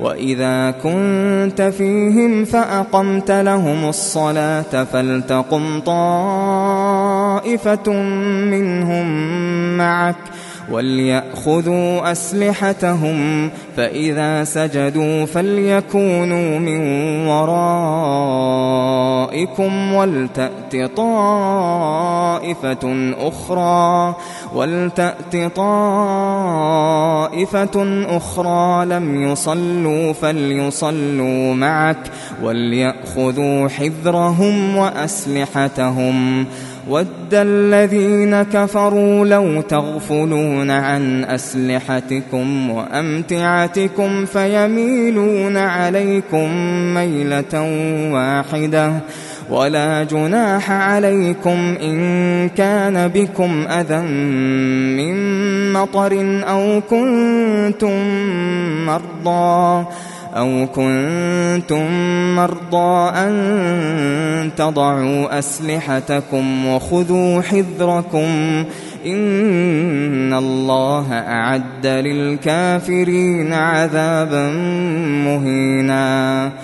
وإذا كنت فيهم فأقمت لهم الصلاة فلتقم طائفة منهم معك وليأخذوا أسلحتهم فإذا سجدوا فليكونوا من ورائكم ولتأت طائفة أخرى لم يصلوا فليصلوا معك وليأخذوا حذرهم وأسلحتهم وَدَّ الَّذِينَ كَفَرُوا لَوْ تَغْفُلُونَ عَنْ أَسْلِحَتِكُمْ وَأَمْتِعَتِكُمْ فَيَمِيلُونَ عَلَيْكُمْ مَيْلَةً وَاحِدَةً وَلَا جُنَاحَ عَلَيْكُمْ إِن كَانَ بِكُمْ أَذًى مِّن مَّطَرٍ أو كنتم مرضى أن تضعوا أسلحتكم وخذوا حذركم إن الله أعد للكافرين عذابا مهينا.